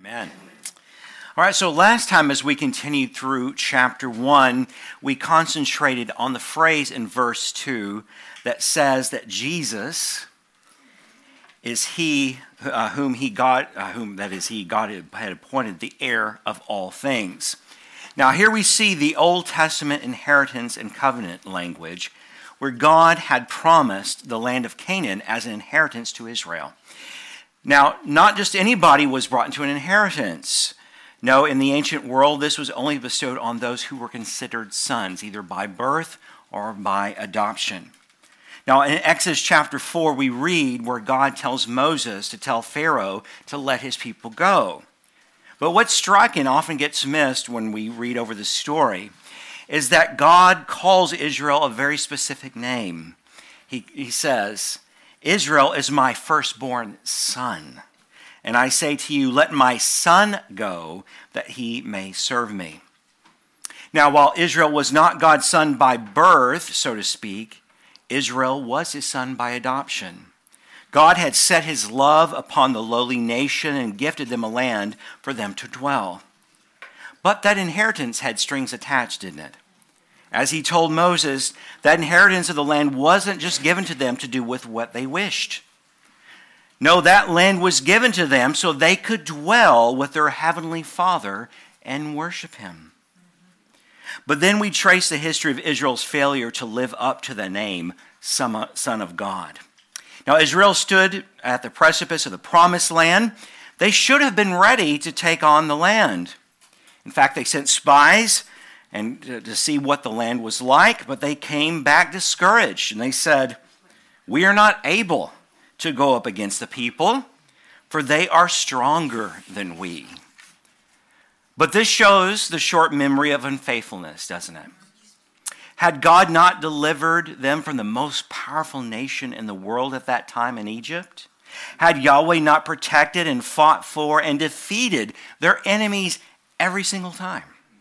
Amen. All right, so last time as we continued through chapter 1, we concentrated on the phrase in verse 2 that says that Jesus is he whom God had appointed the heir of all things. Now here we see the Old Testament inheritance and covenant language where God had promised the land of Canaan as an inheritance to Israel. Now, not just anybody was brought into an inheritance. No, in the ancient world, this was only bestowed on those who were considered sons, either by birth or by adoption. Now, in Exodus chapter 4, we read where God tells Moses to tell Pharaoh to let his people go. But what's striking, often gets missed when we read over the story, is that God calls Israel a very specific name. He says, Israel is my firstborn son. And I say to you, let my son go, that he may serve me. Now, while Israel was not God's son by birth, so to speak, Israel was his son by adoption. God had set his love upon the lowly nation and gifted them a land for them to dwell. But that inheritance had strings attached, didn't it? As he told Moses, that inheritance of the land wasn't just given to them to do with what they wished. No, that land was given to them so they could dwell with their heavenly Father and worship him. But then we trace the history of Israel's failure to live up to the name Son of God. Now, Israel stood at the precipice of the promised land. They should have been ready to take on the land. In fact, they sent spies and to see what the land was like, but they came back discouraged, and they said, we are not able to go up against the people, for they are stronger than we. But this shows the short memory of unfaithfulness, doesn't it? Had God not delivered them from the most powerful nation in the world at that time in Egypt? Had Yahweh not protected and fought for and defeated their enemies every single time?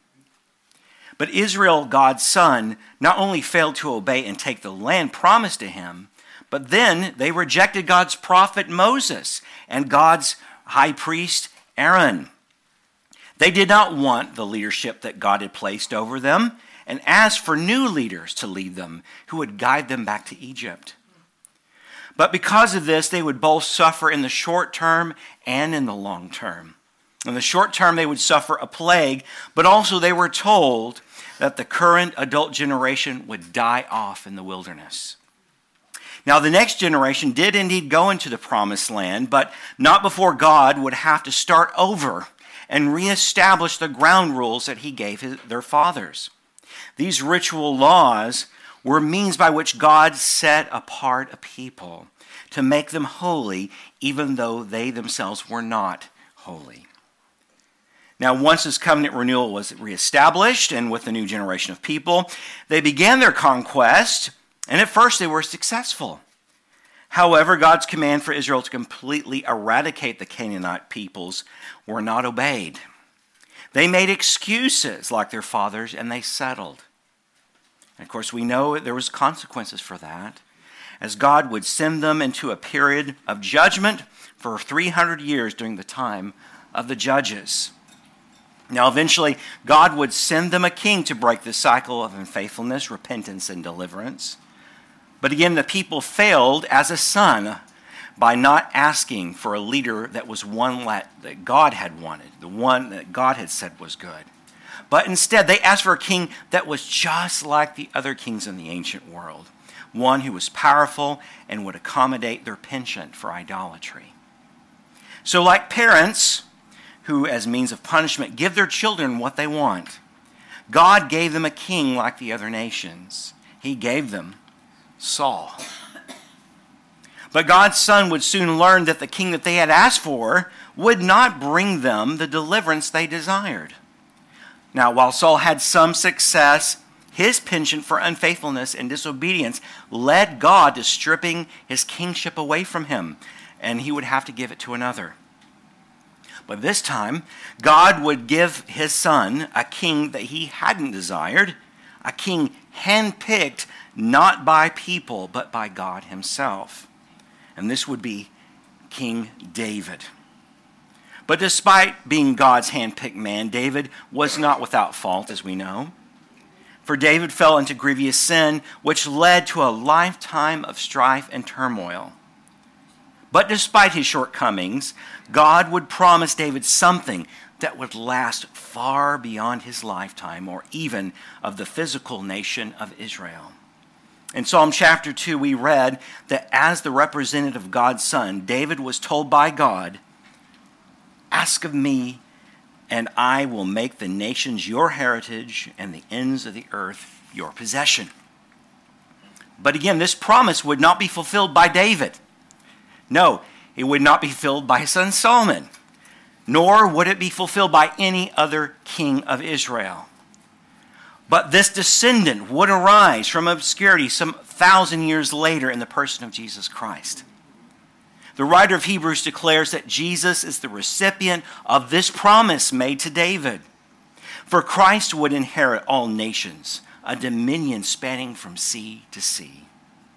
But Israel, God's son, not only failed to obey and take the land promised to him, but then they rejected God's prophet Moses and God's high priest Aaron. They did not want the leadership that God had placed over them and asked for new leaders to lead them who would guide them back to Egypt. But because of this, they would both suffer in the short term and in the long term. In the short term, they would suffer a plague, but also they were told that the current adult generation would die off in the wilderness. Now, the next generation did indeed go into the promised land, but not before God would have to start over and reestablish the ground rules that he gave their fathers. These ritual laws were means by which God set apart a people to make them holy, even though they themselves were not holy. Now, once this covenant renewal was reestablished, and with the new generation of people, they began their conquest, and at first they were successful. However, God's command for Israel to completely eradicate the Canaanite peoples were not obeyed. They made excuses like their fathers, and they settled. And of course, we know there was consequences for that, as God would send them into a period of judgment for 300 years during the time of the judges. Now, eventually, God would send them a king to break the cycle of unfaithfulness, repentance, and deliverance. But again, the people failed as a son by not asking for a leader that was one that God had wanted, the one that God had said was good. But instead, they asked for a king that was just like the other kings in the ancient world, one who was powerful and would accommodate their penchant for idolatry. So like parents who, as means of punishment, give their children what they want, God gave them a king like the other nations. He gave them Saul. But God's son would soon learn that the king that they had asked for would not bring them the deliverance they desired. Now, while Saul had some success, his penchant for unfaithfulness and disobedience led God to stripping his kingship away from him, and he would have to give it to another. But this time, God would give his son a king that he hadn't desired, a king handpicked not by people, but by God himself. And this would be King David. But despite being God's handpicked man, David was not without fault, as we know. For David fell into grievous sin, which led to a lifetime of strife and turmoil. But despite his shortcomings, God would promise David something that would last far beyond his lifetime or even of the physical nation of Israel. In Psalm chapter 2, we read that as the representative of God's Son, David was told by God, "Ask of me, and I will make the nations your heritage and the ends of the earth your possession." But again, this promise would not be fulfilled by David. No, it would not be fulfilled by his son Solomon, nor would it be fulfilled by any other king of Israel. But this descendant would arise from obscurity some 1,000 years later in the person of Jesus Christ. The writer of Hebrews declares that Jesus is the recipient of this promise made to David. For Christ would inherit all nations, a dominion spanning from sea to sea.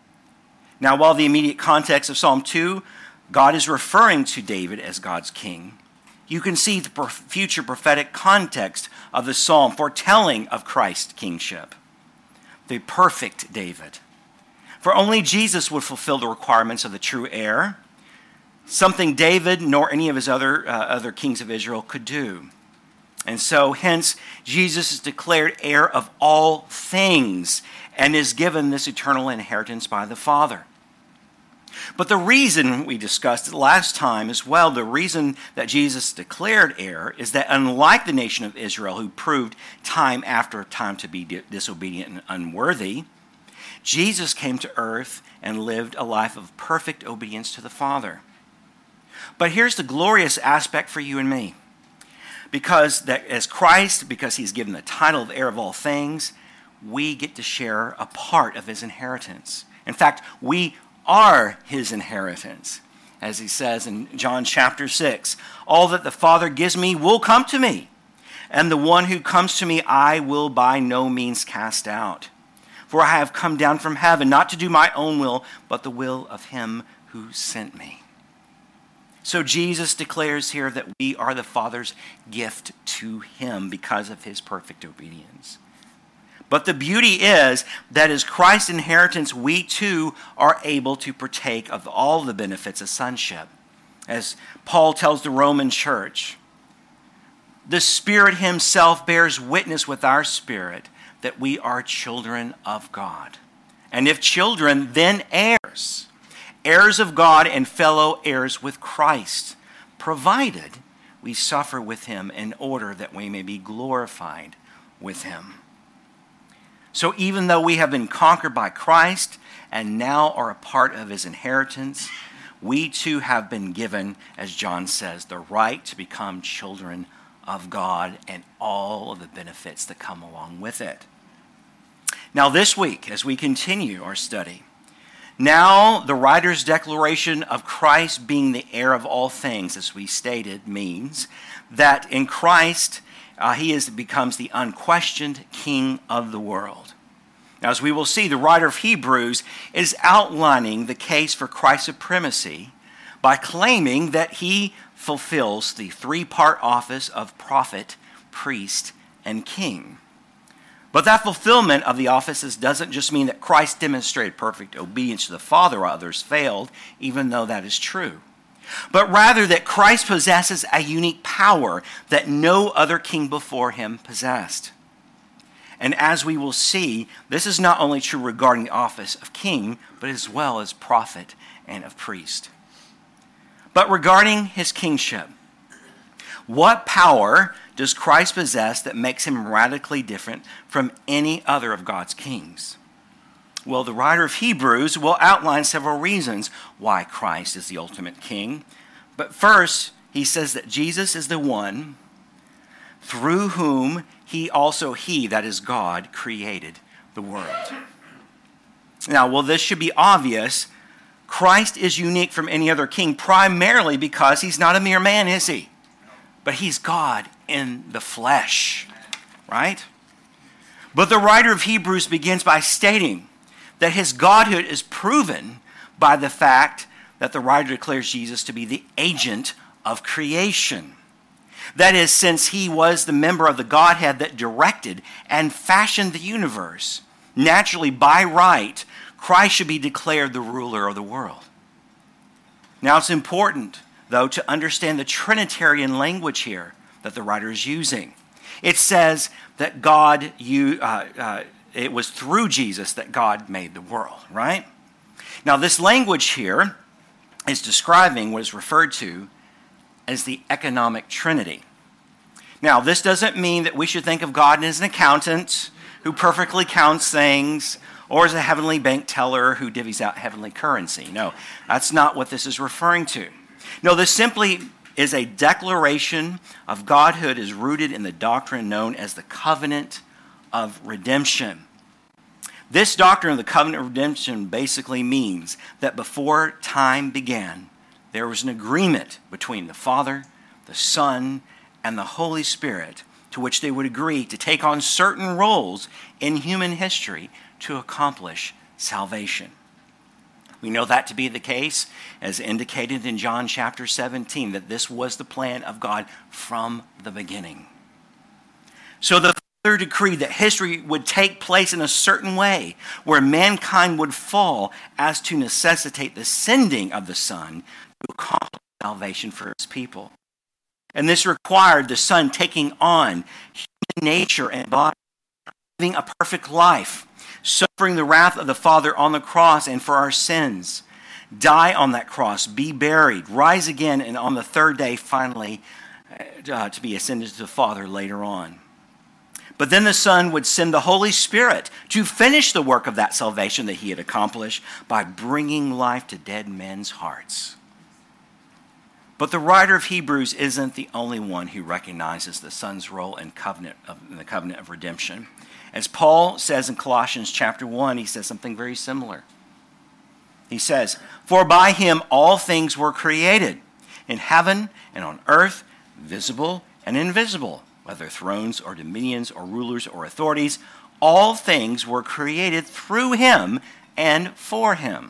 Now, while the immediate context of Psalm 2, God is referring to David as God's king, you can see the future prophetic context of the psalm foretelling of Christ's kingship. The perfect David. For only Jesus would fulfill the requirements of the true heir, something David nor any of his other kings of Israel could do. And so, hence, Jesus is declared heir of all things and is given this eternal inheritance by the Father. But the reason we discussed it last time as well, the reason that Jesus declared heir is that unlike the nation of Israel, who proved time after time to be disobedient and unworthy, Jesus came to earth and lived a life of perfect obedience to the Father. But here's the glorious aspect for you and me. Because that as Christ, because he's given the title of heir of all things, we get to share a part of his inheritance. In fact, we are his inheritance. As he says in John chapter 6, "All that the Father gives me will come to me, and the one who comes to me I will by no means cast out. For I have come down from heaven, not to do my own will, but the will of him who sent me." So Jesus declares here that we are the Father's gift to him because of his perfect obedience. But the beauty is that as Christ's inheritance, we too are able to partake of all the benefits of sonship. As Paul tells the Roman church, "The Spirit himself bears witness with our spirit that we are children of God. And if children, then heirs, heirs of God and fellow heirs with Christ, provided we suffer with him in order that we may be glorified with him." So even though we have been conquered by Christ and now are a part of his inheritance, we too have been given, as John says, the right to become children of God and all of the benefits that come along with it. Now this week, as we continue our study, now the writer's declaration of Christ being the heir of all things, as we stated, means that in Christ he becomes the unquestioned king of the world. Now, as we will see, the writer of Hebrews is outlining the case for Christ's supremacy by claiming that he fulfills the three-part office of prophet, priest, and king. But that fulfillment of the offices doesn't just mean that Christ demonstrated perfect obedience to the Father while others failed, even though that is true. But rather that Christ possesses a unique power that no other king before him possessed. And as we will see, this is not only true regarding the office of king, but as well as prophet and of priest. But regarding his kingship, what power does Christ possess that makes him radically different from any other of God's kings? Well, the writer of Hebrews will outline several reasons why Christ is the ultimate king. But first, he says that Jesus is the one through whom he, that is God, created the world. Now, well, this should be obvious. Christ is unique from any other king primarily because he's not a mere man, is he? But he's God in the flesh, right? But the writer of Hebrews begins by stating that his godhood is proven by the fact that the writer declares Jesus to be the agent of creation. That is, since he was the member of the Godhead that directed and fashioned the universe, naturally, by right, Christ should be declared the ruler of the world. Now, it's important, though, to understand the Trinitarian language here that the writer is using. It says that it was through Jesus that God made the world, right? Now, this language here is describing what is referred to as the economic Trinity. Now, this doesn't mean that we should think of God as an accountant who perfectly counts things, or as a heavenly bank teller who divvies out heavenly currency. No, that's not what this is referring to. No, this simply is a declaration of Godhood is rooted in the doctrine known as the covenant of redemption. This doctrine of the covenant of redemption basically means that before time began, there was an agreement between the Father, the Son, and the Holy Spirit to which they would agree to take on certain roles in human history to accomplish salvation. We know that to be the case, as indicated in John chapter 17, that this was the plan of God from the beginning. So the Father decreed that history would take place in a certain way, where mankind would fall as to necessitate the sending of the Son to accomplish salvation for his people. And this required the Son taking on human nature and body, living a perfect life, suffering the wrath of the Father on the cross and for our sins, die on that cross, be buried, rise again, and on the third day finally to be ascended to the Father later on. But then the Son would send the Holy Spirit to finish the work of that salvation that he had accomplished by bringing life to dead men's hearts. But the writer of Hebrews isn't the only one who recognizes the Son's role in the covenant of redemption. As Paul says in Colossians chapter 1, he says something very similar. He says, "For by him all things were created, in heaven and on earth, visible and invisible, whether thrones or dominions or rulers or authorities, all things were created through him and for him."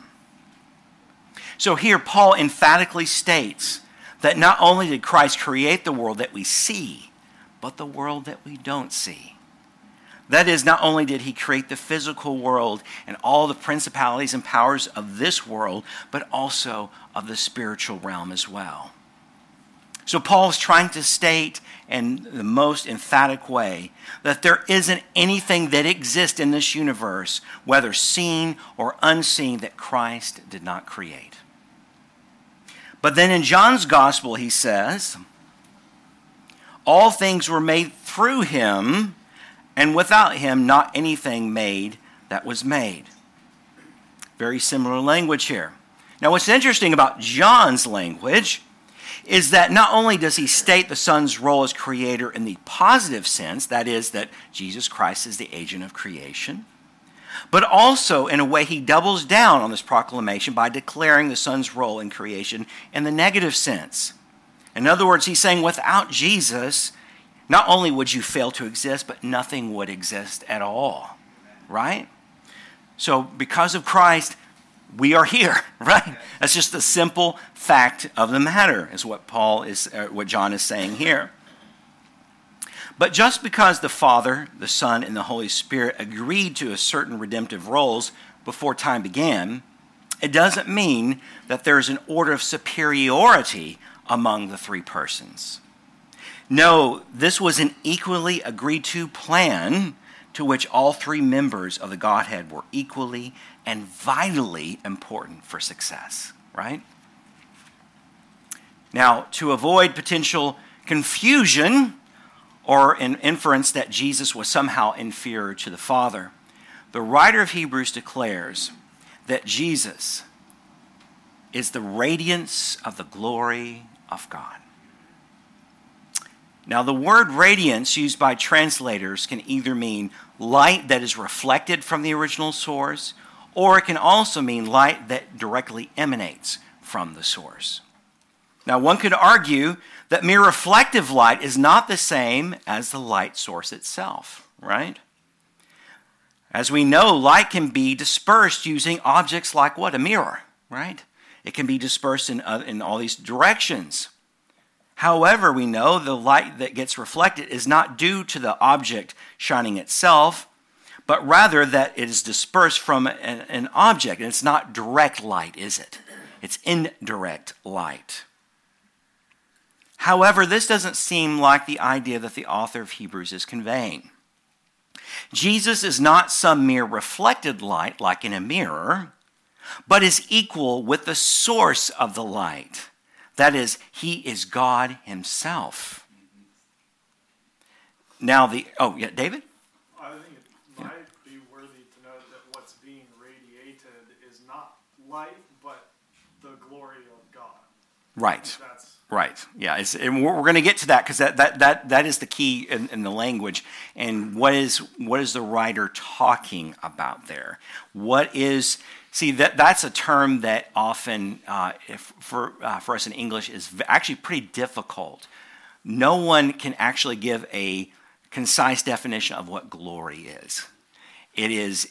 So here Paul emphatically states that not only did Christ create the world that we see, but the world that we don't see. That is, not only did he create the physical world and all the principalities and powers of this world, but also of the spiritual realm as well. So Paul is trying to state in the most emphatic way that there isn't anything that exists in this universe, whether seen or unseen, that Christ did not create. But then in John's gospel, he says, all things were made through him, and without him, not anything made that was made. Very similar language here. Now, what's interesting about John's language is that not only does he state the Son's role as creator in the positive sense, that is, that Jesus Christ is the agent of creation, but also in a way he doubles down on this proclamation by declaring the Son's role in creation in the negative sense. In other words, he's saying without Jesus, not only would you fail to exist, but nothing would exist at all, right? So because of Christ, we are here, right? That's just the simple fact of the matter, is what what John is saying here. But just because the Father, the Son, and the Holy Spirit agreed to a certain redemptive roles before time began, it doesn't mean that there's an order of superiority among the three persons. No, this was an equally agreed to plan to which all three members of the Godhead were equally and vitally important for success, right? Now, to avoid potential confusion or an inference that Jesus was somehow inferior to the Father, the writer of Hebrews declares that Jesus is the radiance of the glory of God. Now, the word radiance used by translators can either mean light that is reflected from the original source, or it can also mean light that directly emanates from the source. Now, one could argue that mere reflective light is not the same as the light source itself, right? As we know, light can be dispersed using objects like what? A mirror, right? It can be dispersed in all these directions. However, we know the light that gets reflected is not due to the object shining itself, but rather that it is dispersed from an object. And it's not direct light, is it? It's indirect light. However, this doesn't seem like the idea that the author of Hebrews is conveying. Jesus is not some mere reflected light like in a mirror, but is equal with the source of the light. That is, he is God himself. Now David? I think it might be worthy to note that what's being radiated is not light, but the glory of God. Right. Right. Yeah. And we're going to get to that because that is the key in the language. And what is the writer talking about there? That's a term that often, for us in English, is actually pretty difficult. No one can actually give a concise definition of what glory is. It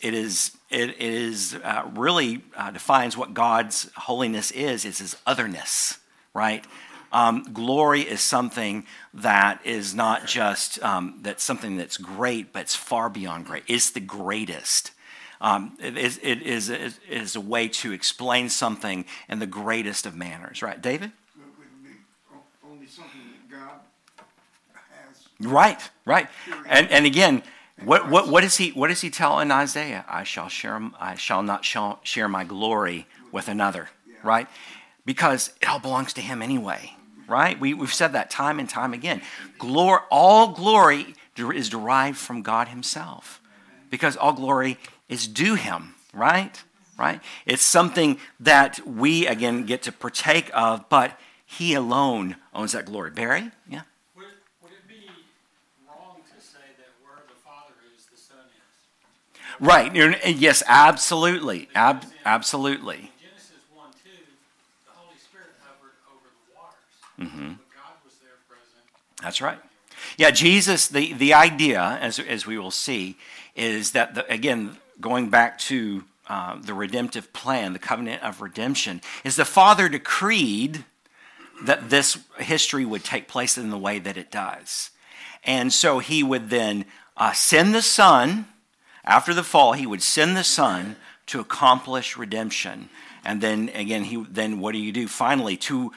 really defines what God's holiness is his otherness, right? Glory is something that is not just that's something that's great, but it's far beyond great. It's the greatest. It is a way to explain something in the greatest of manners, right, David? It would be only something that God has. Right. And again, what does he tell in Isaiah? I shall not share my glory with another, right? Because it all belongs to him anyway, right? We've said that time and time again. All glory is derived from God himself, because all glory is due him, right? Right? It's something that we, again, get to partake of, but he alone owns that glory. Barry? Yeah? Would it be wrong to say that where the Father is, the Son is? Right. Yes, absolutely. Absolutely. In Genesis 1:2, the Holy Spirit hovered over the waters. Mm-hmm. But God was there present. That's right. Yeah, Jesus, the idea, as we will see, is that, again, going back to the redemptive plan, the covenant of redemption, is the Father decreed that this history would take place in the way that it does. And so he would then send the Son, after the fall, he would send the Son to accomplish redemption. And then, again, what do you do? Finally, to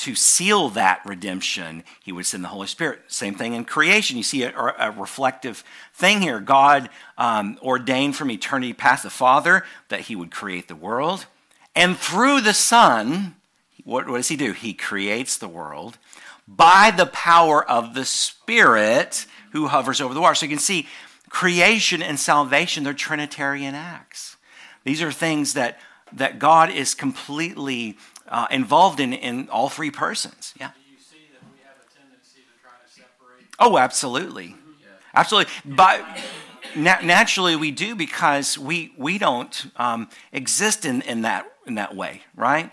seal that redemption, he would send the Holy Spirit. Same thing in creation. You see a reflective thing here. God ordained from eternity past, the Father, that he would create the world. And through the Son, what does he do? He creates the world by the power of the Spirit who hovers over the water. So you can see creation and salvation, they're Trinitarian acts. These are things that God is completely involved in all three persons. Yeah. Do you see that we have a tendency to try to separate? Oh, absolutely. Yeah. Absolutely. But naturally we do, because we don't exist in that way, right?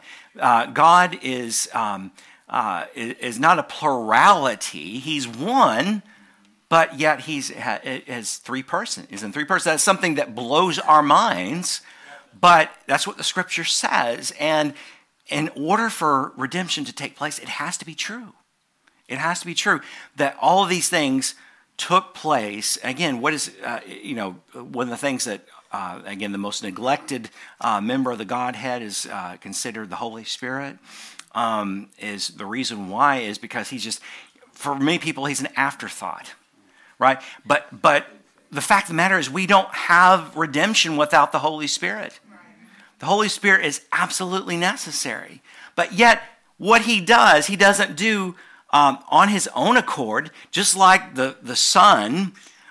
God is not a plurality. He's one, but yet he's has three persons. He's in three persons. That's something that blows our minds, but that's what the Scripture says. And in order for redemption to take place, it has to be true. It has to be true that all of these things took place. Again, what is, one of the things that, again, the most neglected member of the Godhead is considered the Holy Spirit. Is the reason why is because he's just, for many people, he's an afterthought, right? But the fact of the matter is we don't have redemption without the Holy Spirit. The Holy Spirit is absolutely necessary. But yet, what he doesn't do on his own accord, just like the Son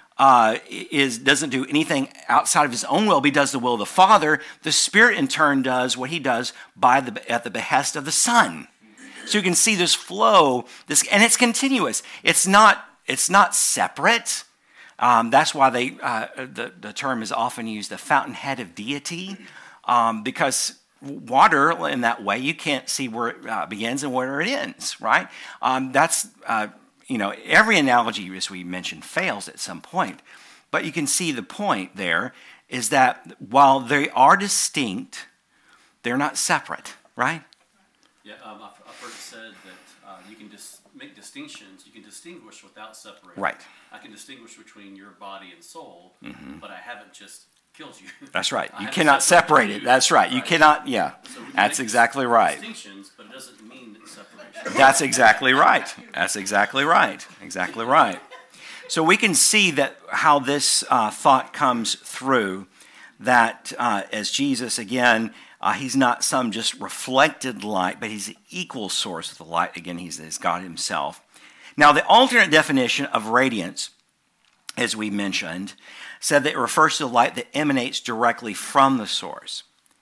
doesn't do anything outside of his own will, but he does the will of the Father. The Spirit, in turn, does what he does at the behest of the Son. So you can see this flow, and it's continuous. It's not separate. That's why the term is often used, the fountainhead of deity. Because water, in that way, you can't see where it begins and where it ends, right? That's, every analogy, as we mentioned, fails at some point. But you can see the point there is that while they are distinct, they're not separate, right? Yeah, I've heard it said that You can make distinctions. You can distinguish without separating. Right. I can distinguish between your body and soul, but I haven't just killed you. That's right. I You haven't cannot separate separated it. you. That's right. You cannot, yeah. So we can That's make exactly right. Distinctions, but it doesn't mean separation. That's exactly right. That's exactly right. Exactly right. So we can see that how this thought comes through, that as Jesus, again, he's not some just reflected light, but he's the equal source of the light. Again, he's God himself. Now, the alternate definition of radiance, as we mentioned, said that it refers to the light that emanates directly from the source.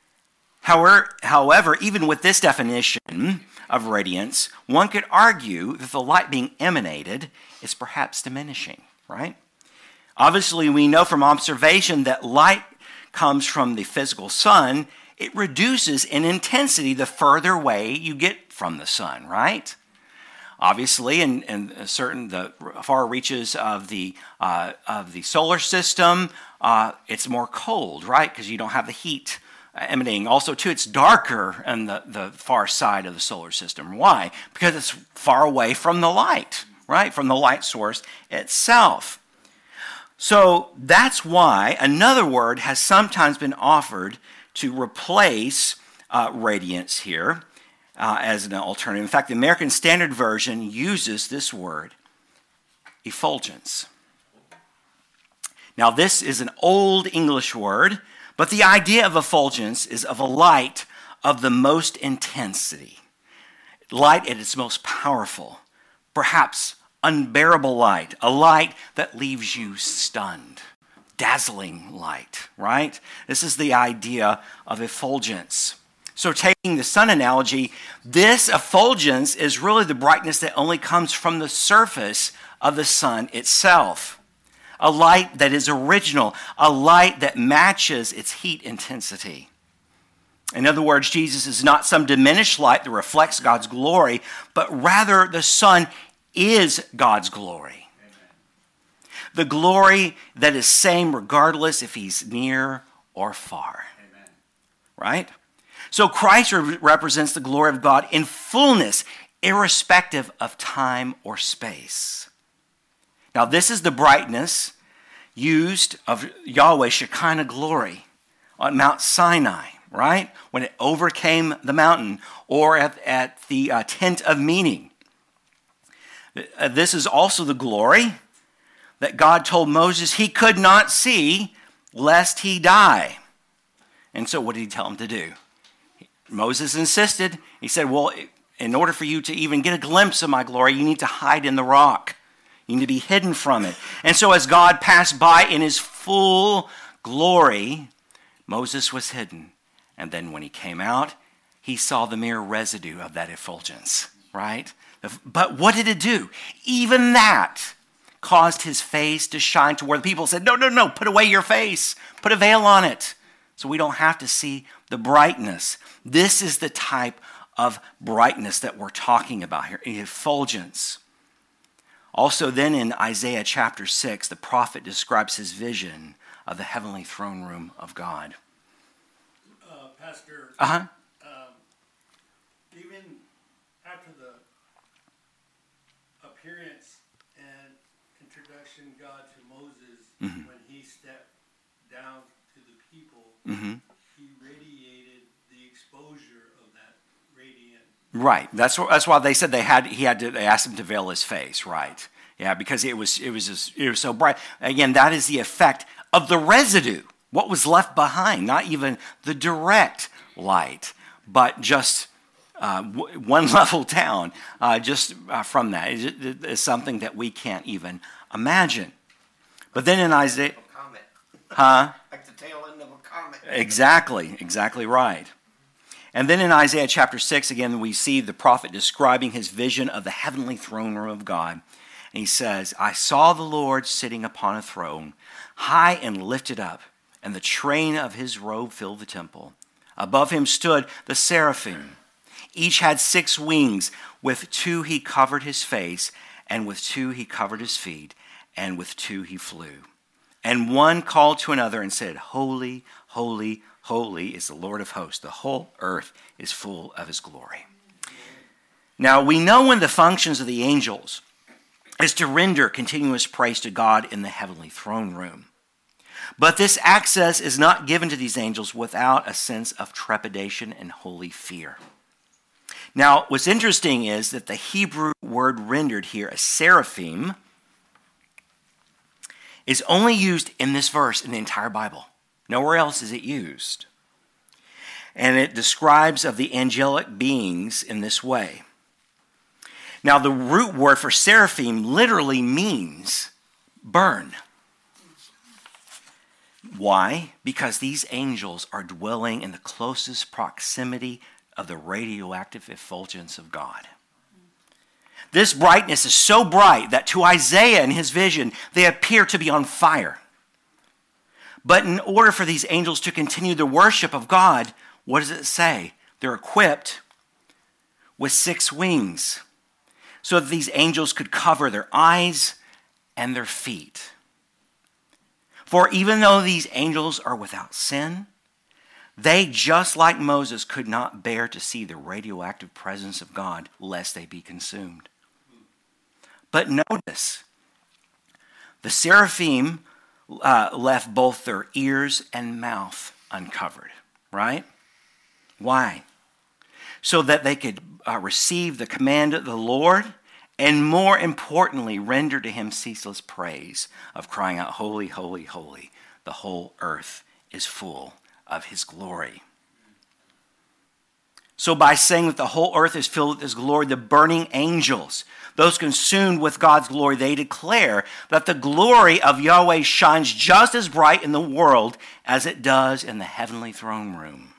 However, even with this definition of radiance, one could argue that the light being emanated is perhaps diminishing, right? Obviously, we know from observation that light comes from the physical sun. It reduces in intensity the further away you get from the sun, right? Obviously, in the far reaches of the solar system, it's more cold, right? Because you don't have the heat emanating. Also, too, it's darker on the far side of the solar system. Why? Because it's far away from the light, right? From the light source itself. So that's why another word has sometimes been offered to replace radiance here as an alternative. In fact, the American Standard Version uses this word, effulgence. Now, this is an old English word, but the idea of effulgence is of a light of the most intensity, light at its most powerful, perhaps unbearable light, a light that leaves you stunned, dazzling light, right? This is the idea of effulgence. So taking the sun analogy, this effulgence is really the brightness that only comes from the surface of the sun itself. A light that is original, a light that matches its heat intensity. In other words, Jesus is not some diminished light that reflects God's glory, but rather the sun is God's glory. Amen. The glory that is same regardless if he's near or far. Amen. Right? So Christ represents the glory of God in fullness, irrespective of time or space. Now, this is the brightness used of Yahweh's Shekinah glory on Mount Sinai, right? When it overcame the mountain, or at the tent of meeting. This is also the glory that God told Moses he could not see lest he die. And so what did he tell him to do? Moses insisted. He said, well, in order for you to even get a glimpse of my glory, you need to hide in the rock. You need to be hidden from it. And so as God passed by in his full glory, Moses was hidden. And then when he came out, he saw the mere residue of that effulgence, right? But what did it do? Even that caused his face to shine to where the people said, no, put away your face. Put a veil on it so we don't have to see the brightness. This is the type of brightness that we're talking about here, effulgence. Also then in Isaiah chapter 6, the prophet describes his vision of the heavenly throne room of God. Pastor, even after the appearance and introduction of God to Moses, when he stepped down to the people, he radiated the exposure of that radiant. Right. That's why they said they asked him to veil his face. Right. Yeah, because it was so bright. Again, that is the effect of the residue. What was left behind? Not even the direct light, but just one level down. From that is something that we can't even imagine. But then in Isaiah, Like the tail end of a comet. Exactly right. And then in Isaiah chapter 6, again, we see the prophet describing his vision of the heavenly throne room of God. And he says, I saw the Lord sitting upon a throne, high and lifted up, and the train of his robe filled the temple. Above him stood the seraphim. Each had 6 wings. With 2 he covered his face, and with 2 he covered his feet, and with 2 he flew. And one called to another and said, Holy, holy, holy is the Lord of hosts. The whole earth is full of his glory. Now, we know one of the functions of the angels is to render continuous praise to God in the heavenly throne room. But this access is not given to these angels without a sense of trepidation and holy fear. Now, what's interesting is that the Hebrew word rendered here as seraphim is only used in this verse in the entire Bible. Nowhere else is it used. And it describes of the angelic beings in this way. Now, the root word for seraphim literally means burn. Why? Because these angels are dwelling in the closest proximity of the radioactive effulgence of God. This brightness is so bright that to Isaiah in his vision, they appear to be on fire. But in order for these angels to continue the worship of God, what does it say? They're equipped with 6 wings so that these angels could cover their eyes and their feet. For even though these angels are without sin, they, just like Moses, could not bear to see the radioactive presence of God lest they be consumed. But notice, the seraphim left both their ears and mouth uncovered, right? Why? So that they could receive the command of the Lord, and more importantly, render to him ceaseless praise of crying out, holy, holy, holy. The whole earth is full of his glory. So by saying that the whole earth is filled with his glory, the burning angels, those consumed with God's glory, they declare that the glory of Yahweh shines just as bright in the world as it does in the heavenly throne room.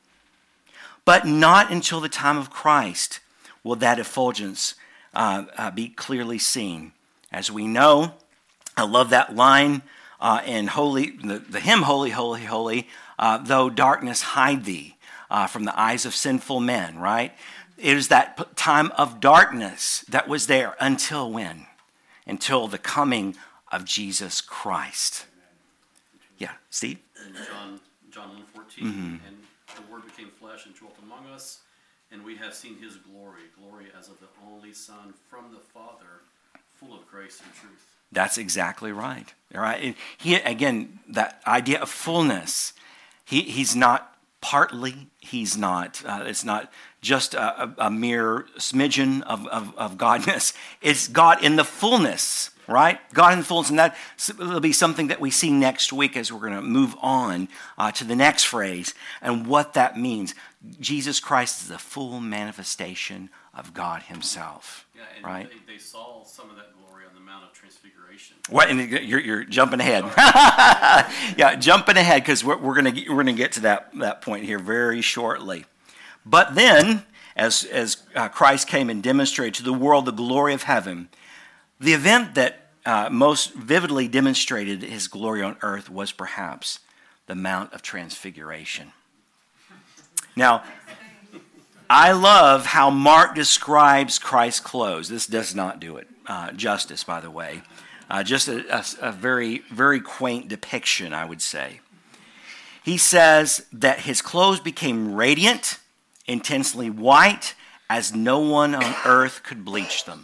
But not until the time of Christ will that effulgence be clearly seen. As we know, I love that line in the hymn, Holy, Holy, Holy, though darkness hide thee from the eyes of sinful men, right? It is that time of darkness that was there until when? Until the coming of Jesus Christ. Yeah, Steve? In John 1:14, and the Word became flesh and dwelt among us, and we have seen his glory as of the only Son from the Father, full of grace and truth. That's exactly right. All right. He, again, that idea of fullness, he's not partly, he's not, it's not just a mere smidgen of godness. It's God in the fullness, right? God in the fullness. And that will be something that we see next week as we're going to move on to the next phrase and what that means. Jesus Christ is the full manifestation of God himself. Yeah, and right? They saw some of that glory on the Mount of Transfiguration. What? And you're jumping ahead. Yeah, jumping ahead because we're gonna get to that point here very shortly. But then, as Christ came and demonstrated to the world the glory of heaven, the event that most vividly demonstrated his glory on earth was perhaps the Mount of Transfiguration. Now, I love how Mark describes Christ's clothes. This does not do it justice, by the way. Just a very, very quaint depiction, I would say. He says that his clothes became radiant, intensely white, as no one on earth could bleach them.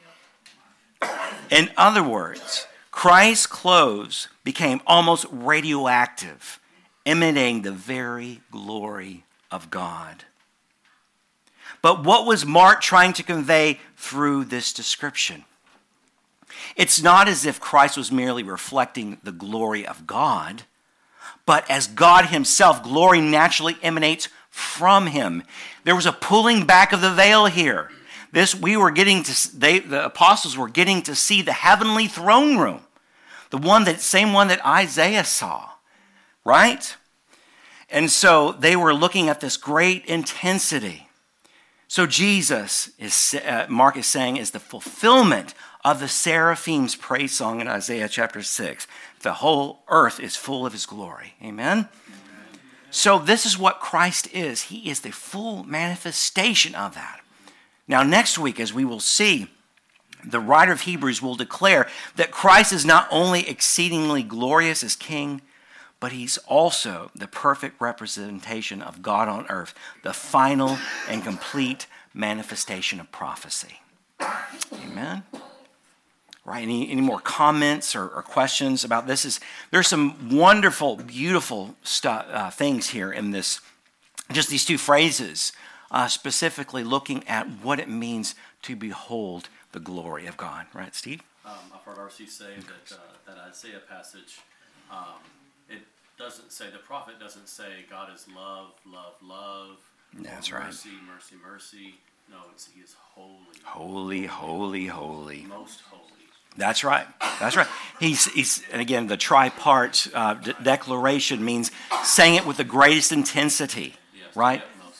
In other words, Christ's clothes became almost radioactive, emanating the very glory of God. But what was Mark trying to convey through this description? It's not as if Christ was merely reflecting the glory of God, but as God himself, glory naturally emanates from him. There was a pulling back of the veil here. The apostles were getting to see the heavenly throne room, same one that Isaiah saw, right? And so they were looking at this great intensity. So Jesus, Mark is saying, is the fulfillment of the seraphim's praise song in Isaiah chapter 6. The whole earth is full of his glory. Amen? So this is what Christ is. He is the full manifestation of that. Now next week, as we will see, the writer of Hebrews will declare that Christ is not only exceedingly glorious as King, but he's also the perfect representation of God on earth, the final and complete manifestation of prophecy. Amen? Right? Any more comments or questions about this? There's some wonderful, beautiful things here in this, just these two phrases, specifically looking at what it means to behold the glory of God. Right, Steve? I've heard R.C. say that Isaiah passage, it doesn't say, the prophet doesn't say God is love, love, love. That's right. Mercy, mercy, mercy. No, he is holy. Holy, holy, holy. Most holy. That's right. That's right. He's and again, the tripart declaration means saying it with the greatest intensity, Yes, right?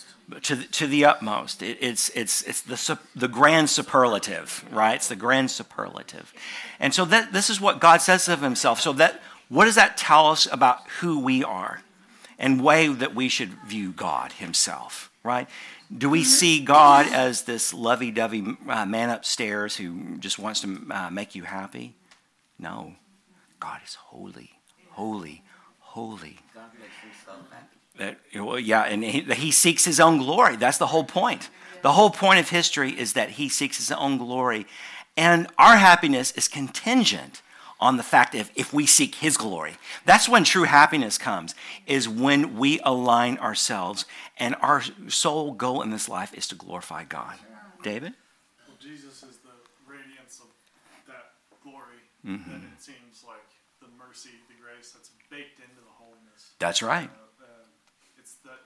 To the utmost. It's the grand superlative, right? It's the grand superlative, and so this is what God says of Himself. So what does that tell us about who we are, and way that we should view God Himself, right? Do we see God as this lovey-dovey man upstairs who just wants to make you happy? No. God is holy, holy, holy. God makes himself happy. And he seeks his own glory. That's the whole point. The whole point of history is that he seeks his own glory. And our happiness is contingent on the fact that if we seek his glory. That's when true happiness comes, is when we align ourselves and our sole goal in this life is to glorify God. David? Well, Jesus is the radiance of that glory, Mm-hmm. and it seems like the mercy, the grace that's baked into the holiness. That's right. It's that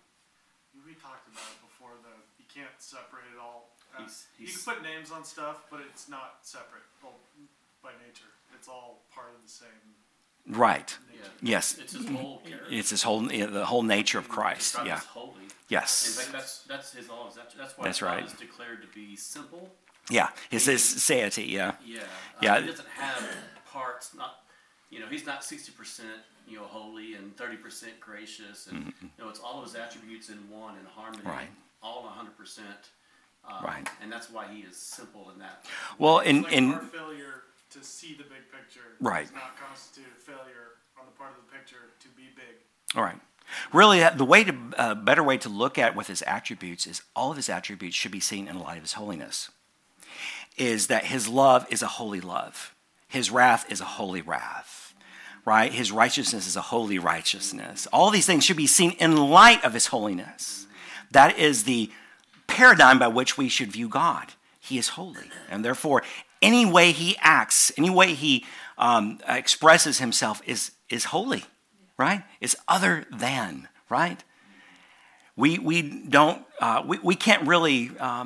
we talked about it before. You can't separate it all. You can put names on stuff, but it's not separate by nature. It's all part of the same. Right. Yeah. Yes. It's his whole character. It's the whole nature of Christ. God Yeah. is holy. Yes. In fact, that's his laws. That's why That's God right. is declared to be simple. Yeah. His satiety. Yeah. Yeah. Yeah. He doesn't have parts. He's not 60%, holy and 30% gracious, and it's all of his attributes in one in harmony, Right. all 100%. Right. And that's why he is simple in that. Well, It's like our failure to see the big picture Right. does not constitute a failure on the part of the picture to be big. all right. Really, the better way to look at with his attributes is all of his attributes should be seen in the light of his holiness. Is that his love is a holy love. His wrath is a holy wrath. Right? His righteousness is a holy righteousness. All these things should be seen in light of his holiness. That is the paradigm by which we should view God. He is holy. And therefore, any way he acts, any way he expresses himself is holy. Right? It's other than. Right? We don't we can't really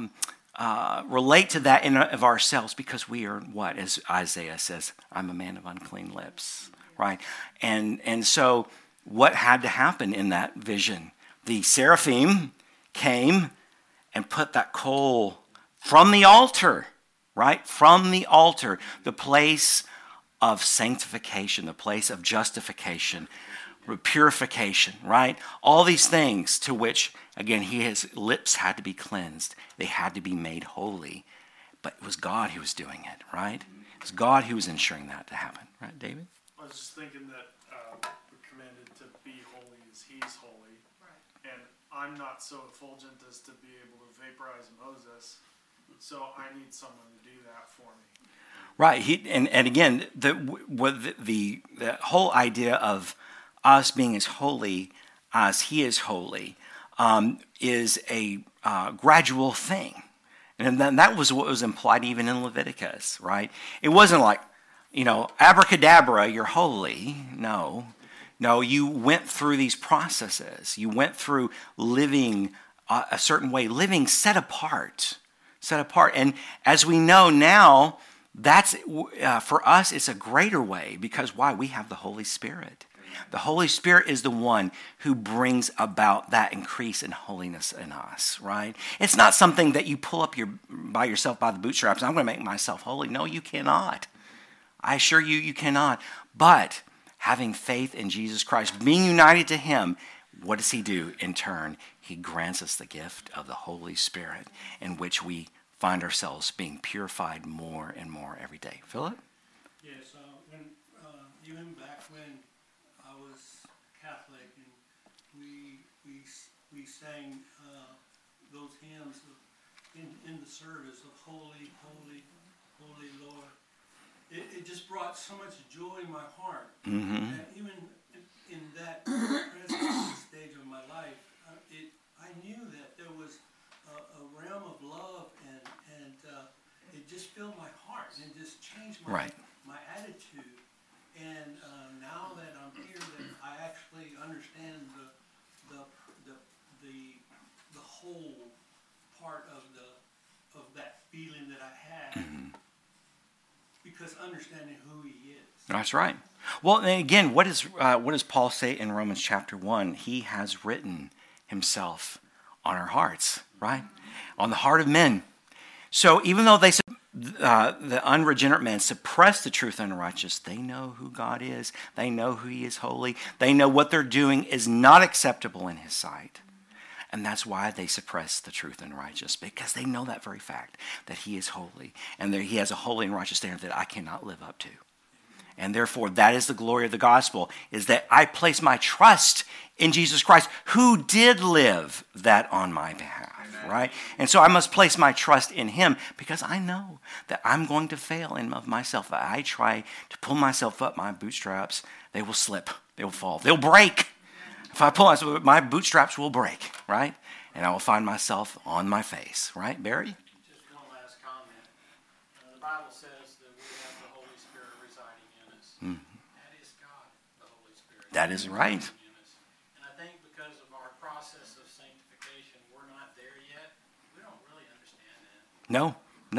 relate to that in of ourselves because we are what, as Isaiah says, I'm a man of unclean lips, right? And so what had to happen in that vision? The seraphim came and put that coal from the altar, right? From the altar, the place of sanctification, the place of justification, purification, right? All these things to which, again, his lips had to be cleansed. They had to be made holy. But it was God who was doing it, right? It was God who was ensuring that to happen. Right, David? I was just thinking that we're commanded to be holy as he's holy. Right. And I'm not so effulgent as to be able to vaporize Moses, so I need someone to do that for me. Right. And again, the whole idea of us being as holy as he is holy is a gradual thing. And then that was what was implied even in Leviticus, right? It wasn't like, abracadabra, you're holy. No, you went through these processes. You went through living a certain way, living set apart. And as we know now, that's for us, it's a greater way because why? We have the Holy Spirit. The Holy Spirit is the one who brings about that increase in holiness in us, right? It's not something that you pull up by yourself by the bootstraps. I'm going to make myself holy. No, you cannot. I assure you, you cannot. But having faith in Jesus Christ, being united to him, what does he do in turn? He grants us the gift of the Holy Spirit in which we find ourselves being purified more and more every day. Philip? Yes, even back when I was Catholic, and we sang those hymns in the service of holy, holy, holy Lord. It just brought so much joy in my heart. That even in that present stage of my life, I knew that there was a realm of love, and it just filled my heart and it just changed my attitude. And now that I'm here, that I actually understand the whole part of that feeling that I had, because understanding who He is. That's right. Well, and again, what does Paul say in Romans chapter 1? He has written Himself on our hearts, right? On the heart of men. So even though the unregenerate men suppress the truth and unrighteous, they know who God is. They know who He is holy. They know what they're doing is not acceptable in His sight. And that's why they suppress the truth and righteous, because they know that very fact, that He is holy, and that He has a holy and righteous standard that I cannot live up to. And therefore, that is the glory of the gospel, is that I place my trust in Jesus Christ, who did live that on my behalf. Right? And so I must place my trust in Him, because I know that I'm going to fail in of myself. I try to pull myself up, my bootstraps, they will slip, they will fall, they'll break. If I pull myself, my bootstraps will break, right? And I will find myself on my face, right, Barry? Just one last comment. The Bible says that we have the Holy Spirit residing in us. That is God, the Holy Spirit. That is right. And I think because of our process of sanctification, we're not there yet. We don't really understand that. No.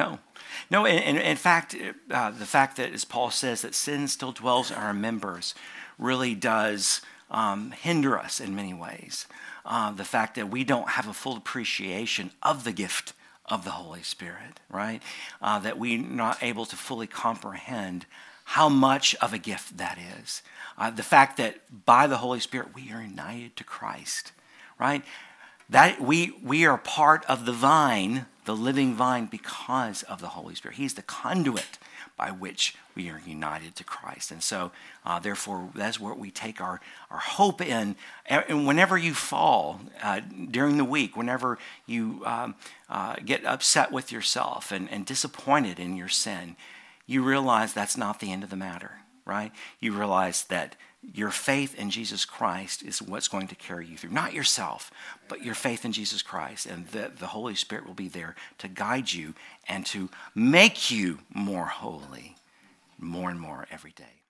And in fact, the fact that, as Paul says, that sin still dwells in our members really does hinder us in many ways. The fact that we don't have a full appreciation of the gift of the Holy Spirit, right? That we're not able to fully comprehend how much of a gift that is. The fact that by the Holy Spirit we are united to Christ, right? That we are part of the vine, the living vine, because of the Holy Spirit. He's the conduit by which we are united to Christ. And so, therefore, that's where we take our hope in. And whenever you fall during the week, whenever you get upset with yourself and disappointed in your sin, you realize that's not the end of the matter, right? You realize that your faith in Jesus Christ is what's going to carry you through. Not yourself, but your faith in Jesus Christ. And the Holy Spirit will be there to guide you and to make you more holy more and more every day.